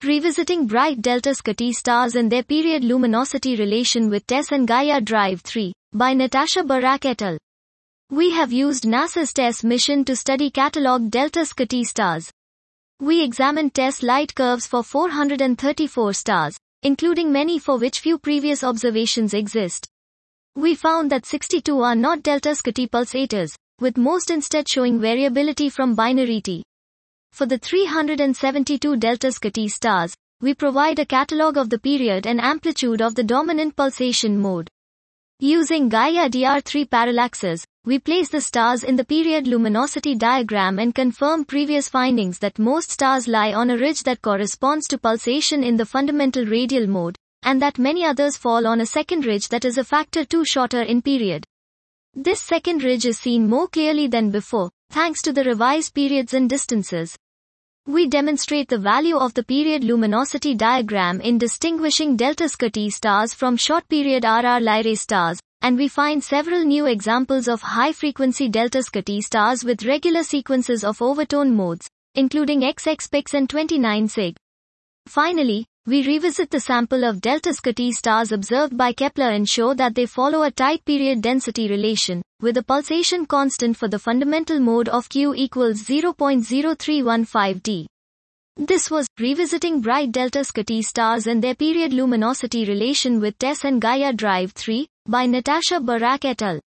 Revisiting bright Delta Scuti stars and their period luminosity relation with TESS and Gaia Drive 3, by Natasha Barak et al. We have used NASA's TESS mission to study catalogued Delta Scuti stars. We examined TESS light curves for 434 stars, including many for which few previous observations exist. We found that 62 are not Delta Scuti pulsators, with most instead showing variability from binary T. For the 372 Delta Scuti stars, we provide a catalogue of the period and amplitude of the dominant pulsation mode. Using Gaia DR3 parallaxes, we place the stars in the period luminosity diagram and confirm previous findings that most stars lie on a ridge that corresponds to pulsation in the fundamental radial mode, and that many others fall on a second ridge that is a factor 2 shorter in period. This second ridge is seen more clearly than before, thanks to the revised periods and distances. We demonstrate the value of the period luminosity diagram in distinguishing Delta Scuti stars from short-period RR Lyrae stars, and we find several new examples of high-frequency Delta Scuti stars with regular sequences of overtone modes, including XX Pix and 29 Sig. Finally, we revisit the sample of Delta Scuti stars observed by Kepler and show that they follow a tight period density relation, with a pulsation constant for the fundamental mode of Q equals 0.0315 d. This was Revisiting Bright Delta Scuti Stars and Their Period Luminosity Relation with TESS and Gaia Drive 3, by Natasha Barak et al.